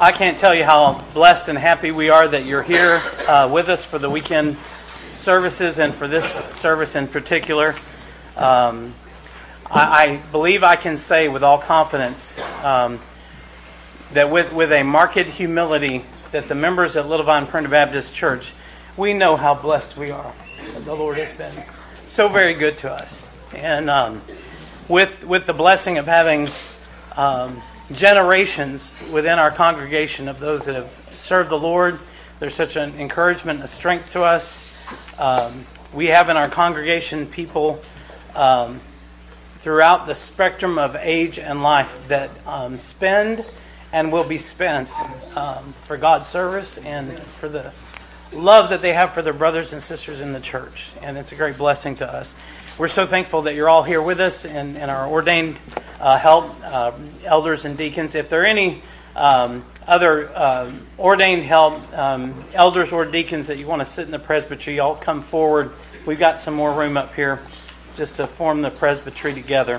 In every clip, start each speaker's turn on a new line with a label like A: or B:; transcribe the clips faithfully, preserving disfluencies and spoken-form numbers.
A: I can't tell you how blessed and happy we are that you're here uh, with us for the weekend services and for this service in particular. Um, I, I believe I can say with all confidence um, that with, with a marked humility that the members at Little Vine Primitive Baptist Church, we know how blessed we are. The Lord has been so very good to us. And um, with with the blessing of having um, generations within our congregation of those that have served the Lord, there's such an encouragement and a strength to us. Um, we have in our congregation people um, throughout the spectrum of age and life that um, spend and will be spent um, for God's service and for the love that they have for their brothers and sisters in the church. And it's a great blessing to us. We're so thankful that you're all here with us and, and our ordained uh, help, uh, elders and deacons. If there are any um, other uh, ordained help, um, elders or deacons that you want to sit in the presbytery, y'all come forward. We've got some more room up here just to form the presbytery together.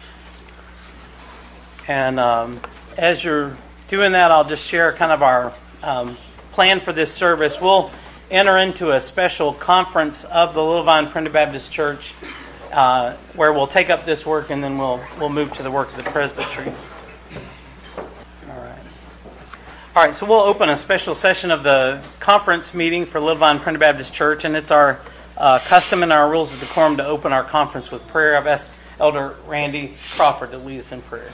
A: And um, as you're doing that, I'll just share kind of our um, plan for this service. We'll enter into a special conference of the Little Vine Primitive Baptist Church uh, where we'll take up this work and then we'll we'll move to the work of the presbytery. All right. All right, so we'll open a special session of the conference meeting for Little Vine Primitive Baptist Church, and it's our uh, custom and our rules of decorum to open our conference with prayer. I've asked Elder Randy Crawford to lead us in prayer.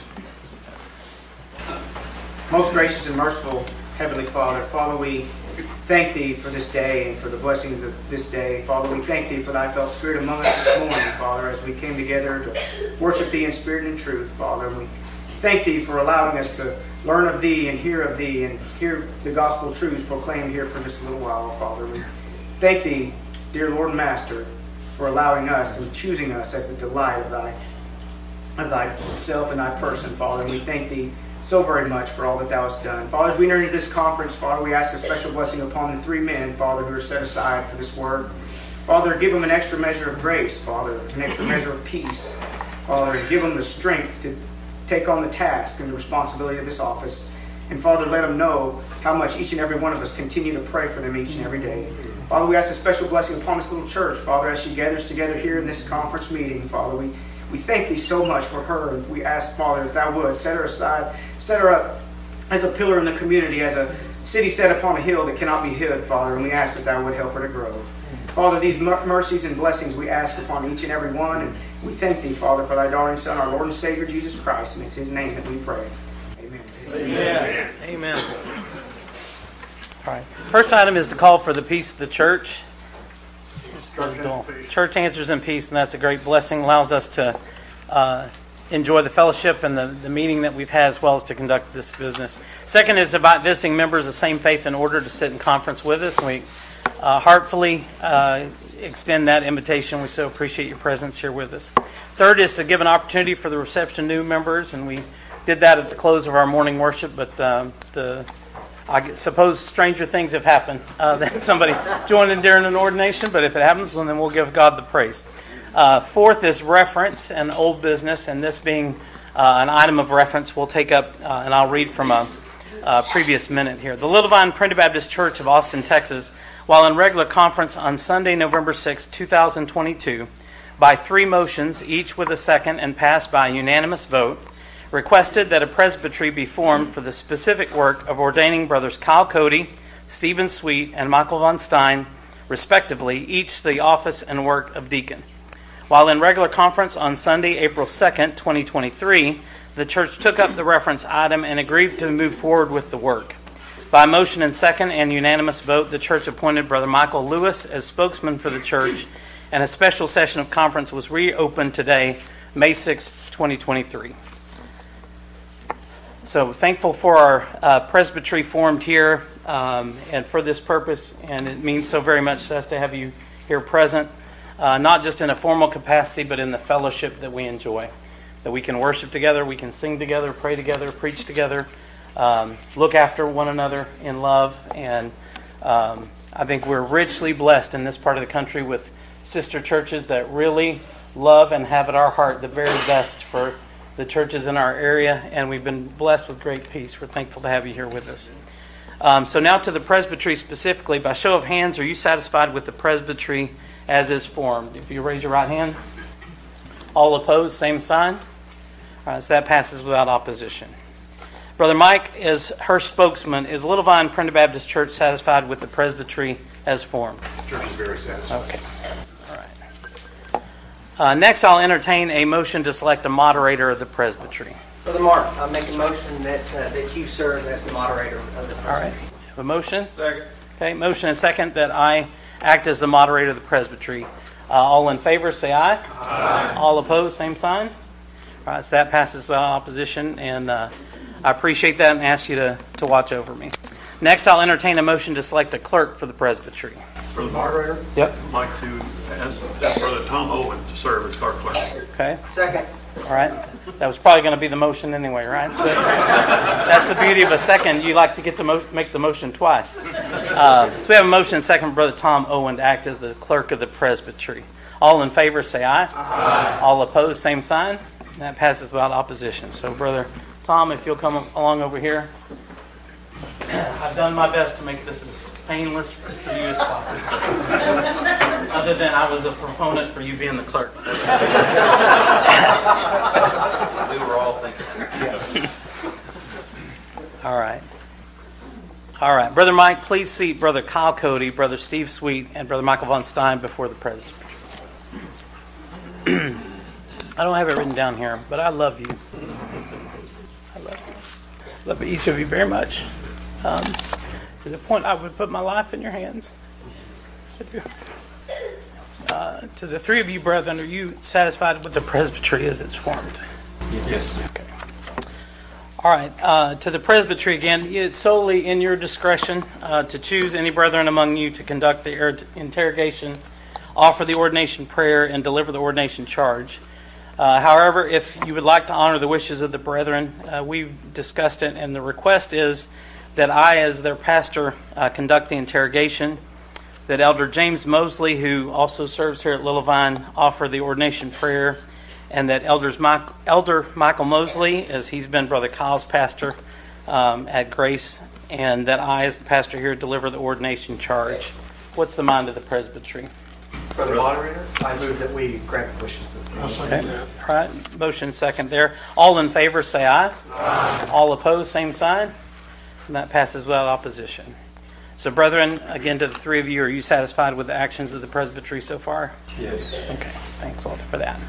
B: Most gracious and merciful Heavenly Father, Father, we thank Thee for this day and for the blessings of this day. Father, we thank Thee for Thy felt Spirit among us this morning, Father, as we came together to worship Thee in spirit and in truth, Father. And we thank Thee for allowing us to learn of Thee and hear of Thee and hear the gospel truths proclaimed here for just a little while, Father. We thank Thee, dear Lord and Master, for allowing us and choosing us as the delight of Thy of Thyself and Thy person, Father. And we thank Thee so very much for all that Thou hast done. Father, as we enter into this conference, Father, we ask a special blessing upon the three men, Father, who are set aside for this work. Father, give them an extra measure of grace, Father, an extra measure of peace, Father, and give them the strength to take on the task and the responsibility of this office. And Father, let them know how much each and every one of us continue to pray for them each and every day. Father, we ask a special blessing upon this little church, Father, as she gathers together here in this conference meeting, Father. We We thank Thee so much for her. We ask, Father, that Thou would set her aside, set her up as a pillar in the community, as a city set upon a hill that cannot be hid, Father, and we ask that Thou would help her to grow. Father, these mercies and blessings we ask upon each and every one, and we thank Thee, Father, for Thy darling Son, our Lord and Savior, Jesus Christ, and it's His name that we pray. Amen.
A: Amen. Amen. All right. First item is to call for the peace of the church. Church answers in peace, and that's a great blessing. Allows us to uh, enjoy the fellowship and the, the meeting that we've had, as well as to conduct this business. Second is about visiting members of Same Faith in order to sit in conference with us. We uh, heartfully uh, extend that invitation. We so appreciate your presence here with us. Third is to give an opportunity for the reception of new members, and we did that at the close of our morning worship, but uh, the I suppose stranger things have happened uh, than somebody joining during an ordination, but if it happens, well, then we'll give God the praise. Uh, fourth is reference and old business, and this being uh, an item of reference, we'll take up, uh, and I'll read from a, a previous minute here. The Little Vine Primitive Baptist Church of Austin, Texas, while in regular conference on Sunday, November sixth, twenty twenty-two, by three motions, each with a second, and passed by a unanimous vote, requested that a presbytery be formed for the specific work of ordaining brothers Kyle Cody, Stephen Sweet, and Michael Von Stein, respectively, each to the office and work of deacon. While in regular conference on Sunday, April second, twenty twenty-three, the church took up the reference item and agreed to move forward with the work. By motion and second and unanimous vote, the church appointed Brother Michael Lewis as spokesman for the church, and a special session of conference was reopened today, May sixth, twenty twenty-three. So thankful for our uh, presbytery formed here um, and for this purpose, and it means so very much to us to have you here present, uh, not just in a formal capacity, but in the fellowship that we enjoy, that we can worship together, we can sing together, pray together, preach together, um, look after one another in love, and um, I think we're richly blessed in this part of the country with sister churches that really love and have at our heart the very best for the churches in our area, and we've been blessed with great peace. We're thankful to have you here with us. Um, so now to the presbytery specifically. By show of hands, are you satisfied with the presbytery as is formed? If you raise your right hand. All opposed, same sign. All right, so that passes without opposition. Brother Mike, as her spokesman, is Little Vine Primitive Baptist Church satisfied with the presbytery as formed?
C: The church is very satisfied.
A: Okay. All right. Uh, next, I'll entertain a motion to select a moderator of the presbytery.
D: Brother Mark, I make a motion that uh, that you serve as the moderator of the presbytery.
A: All right. Have a motion?
C: Second.
A: Okay, motion and second that I act as the moderator of the presbytery. Uh, all in favor, say aye. Aye. All opposed, same sign. All right, so that passes without opposition, and uh, I appreciate that and ask you to, to watch over me. Next, I'll entertain a motion to select a clerk for the presbytery.
E: For the moderator?
A: Yep.
E: I'd like to ask ask Brother Tom Owen to serve as clerk clerk.
A: Okay.
D: Second.
A: All right. That was probably going to be the motion anyway, right? That's, that's the beauty of a second. You like to get to mo- make the motion twice. Uh, so we have a motion and second for Brother Tom Owen to act as the clerk of the presbytery. All in favor, say aye. Aye. All opposed, same sign. And that passes without opposition. So, Brother Tom, if you'll come along over here. I've done my best to make this as painless for you as possible. Other than I was a proponent for you being the clerk. We were all thinking. All right. All right. Brother Mike, please seat Brother Kyle Cody, Brother Steve Sweet, and Brother Michael Von Stein before the president. I don't have it written down here, but I love you. I love you. Love each of you very much. Um, to the point I would put my life in your hands. Uh, to the three of you, brethren, are you satisfied with the presbytery as it's formed?
C: Yes.
A: Okay. All right. Uh, to the presbytery again, it's solely in your discretion uh, to choose any brethren among you to conduct the er- interrogation, offer the ordination prayer, and deliver the ordination charge. Uh, however, if you would like to honor the wishes of the brethren, uh, we've discussed it, and the request is that I, as their pastor, uh, conduct the interrogation, that Elder James Mosley, who also serves here at Little Vine, offer the ordination prayer, and that Elders Mike, Elder Michael Mosley, as he's been Brother Kyle's pastor um, at Grace, and that I, as the pastor here, deliver the ordination charge. What's the mind of the presbytery?
D: Brother Moderator, I move that we grant the wishes of the
A: Okay. All right. Motion second there. All in favor, say aye. Aye. All opposed, same sign. And that passes without opposition. So, brethren, again, to the three of you, are you satisfied with the actions of the presbytery so far?
C: Yes.
A: Okay. Thanks, Walter, for that.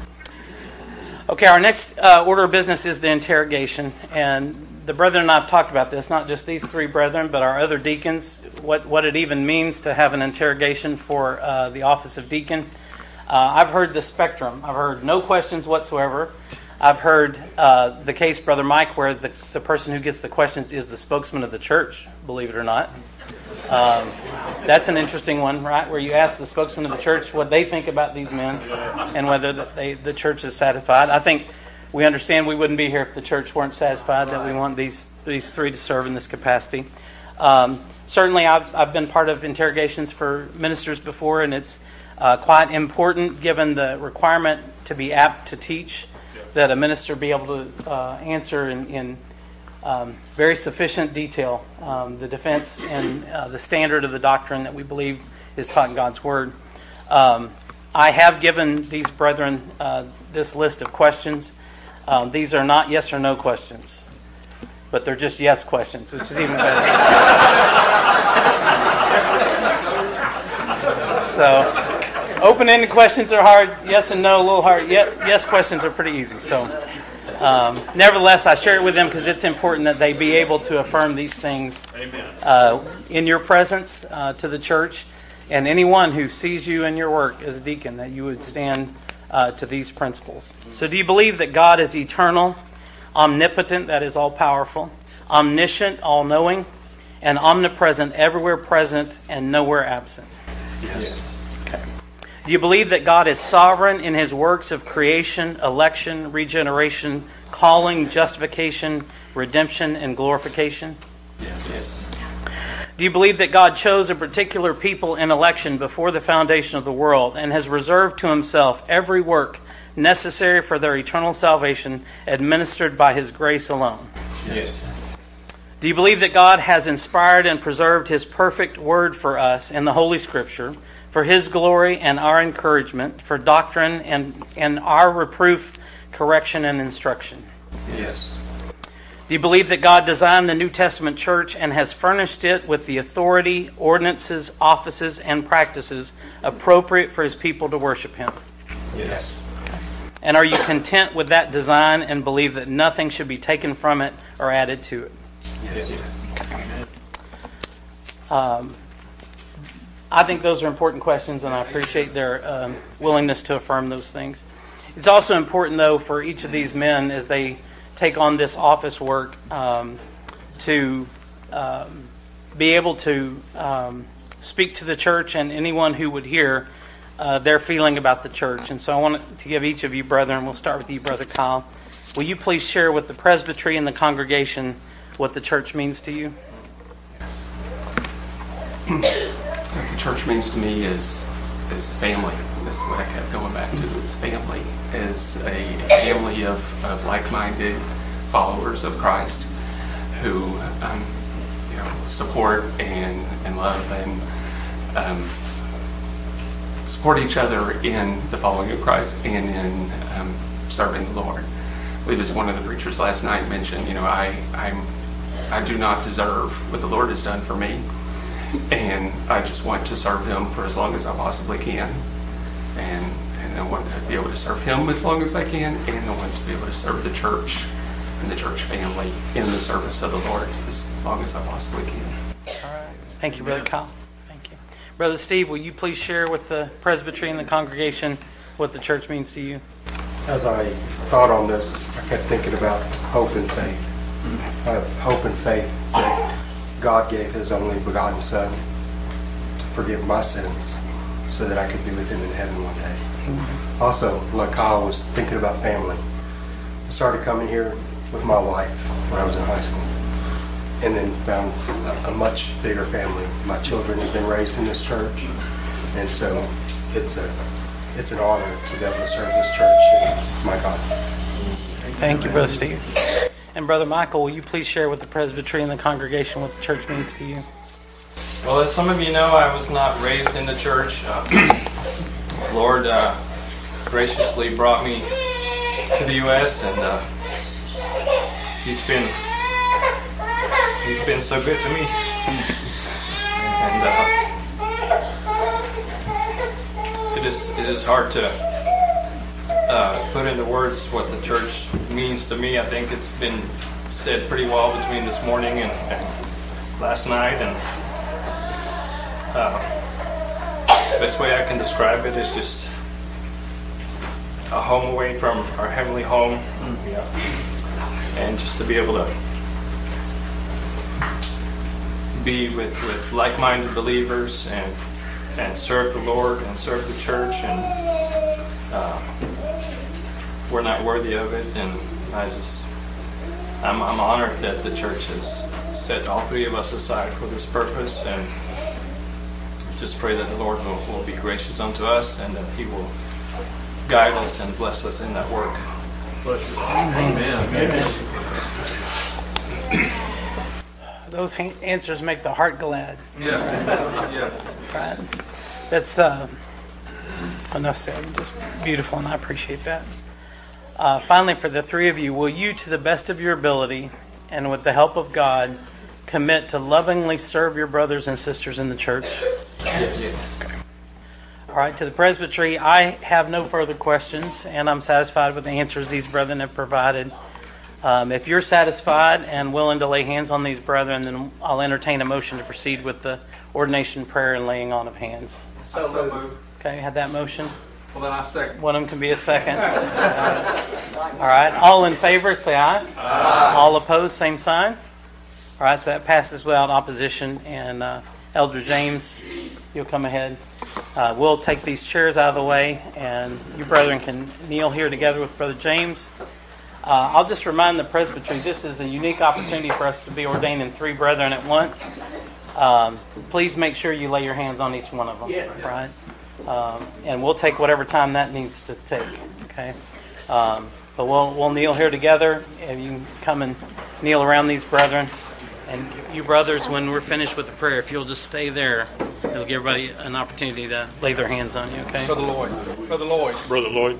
A: Okay, our next uh, order of business is the interrogation. And the brethren and I have talked about this, not just these three brethren, but our other deacons, what, what it even means to have an interrogation for uh, the office of deacon. Uh, I've heard the spectrum. I've heard no questions whatsoever. I've heard uh, the case, Brother Mike, where the, the person who gets the questions is the spokesman of the church, believe it or not. Um, that's an interesting one, right? Where you ask the spokesman of the church what they think about these men and whether they, the church is satisfied. I think we understand we wouldn't be here if the church weren't satisfied that we want these these three to serve in this capacity. Um, certainly, I've I've been part of interrogations for ministers before, and it's uh, quite important, given the requirement to be apt to teach, that a minister be able to uh, answer in, in um, very sufficient detail um, the defense and uh, the standard of the doctrine that we believe is taught in God's Word. Um, I have given these brethren uh, this list of questions. Um, these are not yes or no questions, but they're just yes questions, which is even better. So, open-ended questions are hard. Yes and no, a little hard. Yes questions are pretty easy. So, um, nevertheless, I share it with them because it's important that they be able to affirm these things uh, in your presence uh, to the church, and anyone who sees you in your work as a deacon, that you would stand Uh, to these principles. So do you believe that God is eternal, omnipotent, that is all-powerful, omniscient, all-knowing, and omnipresent, everywhere present and nowhere absent?
C: Yes.
A: Okay. Do you believe that God is sovereign in His works of creation, election, regeneration, calling, justification, redemption, and glorification?
C: Yes. Yes.
A: Do you believe that God chose a particular people in election before the foundation of the world and has reserved to Himself every work necessary for their eternal salvation, administered by His grace alone?
C: Yes.
A: Do you believe that God has inspired and preserved His perfect word for us in the Holy Scripture, for His glory and our encouragement, for doctrine and, and our reproof, correction, and instruction?
C: Yes.
A: Do you believe that God designed the New Testament church and has furnished it with the authority, ordinances, offices, and practices appropriate for His people to worship Him?
C: Yes.
A: And are you content with that design and believe that nothing should be taken from it or added to it?
C: Yes.
A: Um, I think those are important questions, and I appreciate their um, willingness to affirm those things. It's also important, though, for each of these men as they take on this office work um, to um, be able to um, speak to the church and anyone who would hear uh, their feeling about the church. And so I want to give each of you, brethren, we'll start with you, Brother Kyle. Will you please share with the presbytery and the congregation what the church means to you?
F: Yes. What the church means to me is is family. That's what I kept going back to. It's family. Is a family of, of like-minded followers of Christ who um, you know support and, and love and um, support each other in the following of Christ and in um, serving the Lord. I believe as one of the preachers last night mentioned, you know, I I'm I do not deserve what the Lord has done for me, and I just want to serve Him for as long as I possibly can, and and I want to be able to serve Him as long as I can, and I want to be able to serve the church and the church family in the service of the Lord as long as I possibly can.
A: All right. Thank you, Brother Kyle. Thank you. Brother Steve, will you please share with the presbytery and the congregation what the church means to you?
G: As I thought on this, I kept thinking about hope and faith. I have hope and faith that God gave His only begotten Son to forgive my sins so that I could be with Him in heaven one day. Also, like Kyle was thinking about family. I started coming here with my wife when I was in high school, and then found a, a much bigger family. My children have been raised in this church, and so it's a it's an honor to be able to serve this church and my God.
A: Thank you, Brother Steve. And Brother Michael, will you please share with the presbytery and the congregation what the church means to you?
H: Well, as some of you know, I was not raised in the church. Uh, the Lord uh, graciously brought me to the U S and uh, He's been He's been so good to me. And uh, it is it is hard to uh, put into words what the church means to me. I think it's been said pretty well between this morning and, and last night, and uh, the best way I can describe it is just a home away from our heavenly home, yeah. And just to be able to be with, with like-minded believers and and serve the Lord and serve the church, and uh, we're not worthy of it, and I just I'm, I'm honored that the church has set all three of us aside for this purpose, and just pray that the Lord will, will be gracious unto us and that He will guide us and bless us in that work.
E: Amen. Amen.
A: Those ha- answers make the heart glad.
E: Yeah. Yeah.
A: Right? That's uh, enough said. Just beautiful, and I appreciate that. Uh, finally, for the three of you, will you, to the best of your ability and with the help of God, commit to lovingly serve your brothers and sisters in the church?
C: Yes.
A: Okay. All right, to the presbytery, I have no further questions, and I'm satisfied with the answers these brethren have provided. Um, if you're satisfied and willing to lay hands on these brethren, then I'll entertain a motion to proceed with the ordination prayer and laying on of hands.
D: So
E: So
D: moved.
E: moved.
A: Okay, had that motion?
E: Well, then I second.
A: One of them can be a second. All right, all in favor, say aye. Aye. All opposed, same sign. All right, so that passes without opposition. And uh, Elder James, you'll come ahead. Uh, we'll take these chairs out of the way, and you brethren can kneel here together with Brother James. Uh, I'll just remind the presbytery, this is a unique opportunity for us to be ordaining three brethren at once. Um, please make sure you lay your hands on each one of them.
D: Yeah.
A: Right? Um, and we'll take whatever time that needs to take. Okay. Um, but we'll we'll kneel here together. And you can come and kneel around these brethren. And you brothers, when we're finished with the prayer, if you'll just stay there, it'll give everybody an opportunity to lay their hands on you. Okay.
I: Brother Lloyd. Brother Lloyd.
E: Brother Lloyd.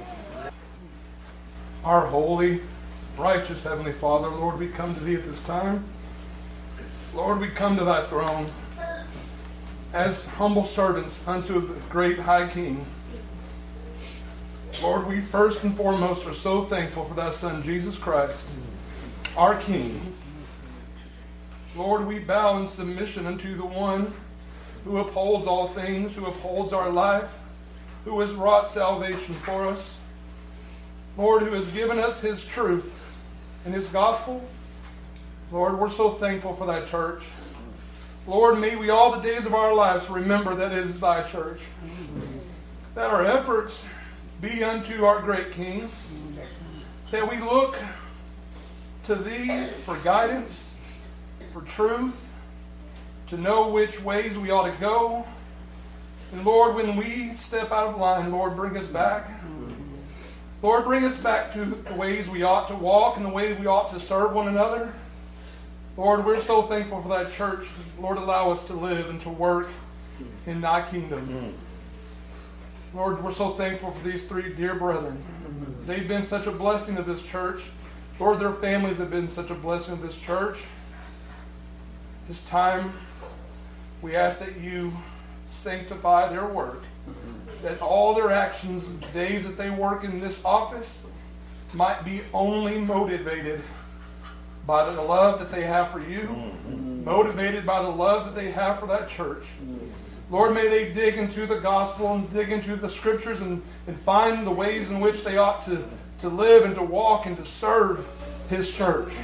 I: Our holy, righteous Heavenly Father, Lord, we come to Thee at this time. Lord, we come to Thy throne as humble servants unto the great High King. Lord, we first and foremost are so thankful for Thy Son, Jesus Christ, our King. Lord, we bow in submission unto the one who upholds all things, who upholds our life, who has wrought salvation for us. Lord, who has given us His truth and His gospel. Lord, we're so thankful for Thy church. Lord, may we all the days of our lives remember that it is Thy church. That our efforts be unto our great King. That we look to Thee for guidance, for truth, to know which ways we ought to go. And Lord, when we step out of line, Lord, bring us back. Lord, bring us back to the ways we ought to walk and the way we ought to serve one another. Lord, we're so thankful for Thy church. Lord, allow us to live and to work in Thy kingdom. Lord, we're so thankful for these three dear brethren. They've been such a blessing to this church. Lord, their families have been such a blessing to this church. This time, we ask that You sanctify their work, that all their actions, the days that they work in this office, might be only motivated by the love that they have for You, motivated by the love that they have for that church. Lord, may they dig into the gospel and dig into the scriptures and, and find the ways in which they ought to, to live and to walk and to serve His church.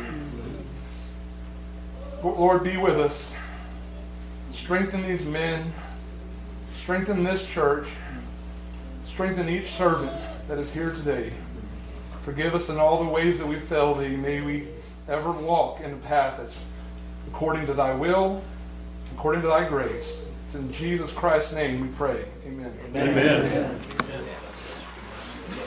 I: Lord, be with us. Strengthen these men. Strengthen this church. Strengthen each servant that is here today. Forgive us in all the ways that we fail Thee. May we ever walk in a path that's according to Thy will, according to Thy grace. It's in Jesus Christ's name we pray. Amen.
E: Amen. Amen.